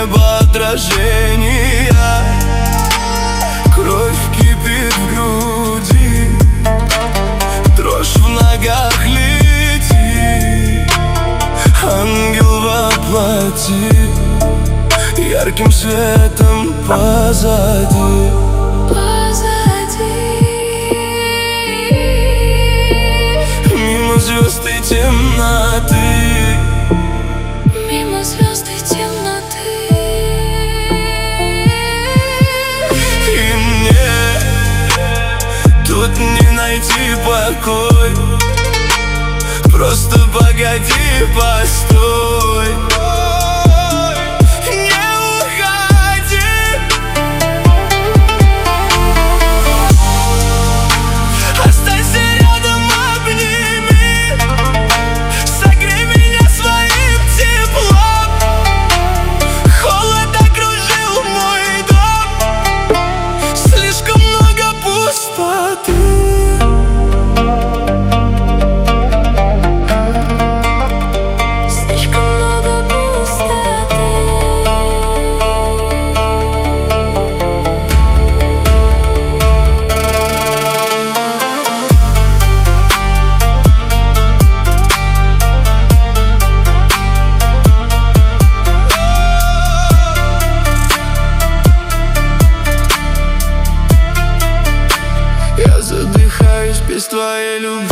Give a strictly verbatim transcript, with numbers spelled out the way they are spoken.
неба отражения. Кровь кипит в груди, дрожь в ногах летит. Ангел воплоти, ярким светом позади. Мимо звезд и темноты, мимо звезд и темноты. И мне тут не найти покой. Просто погоди, постой. Я задыхаюсь без твоей любви.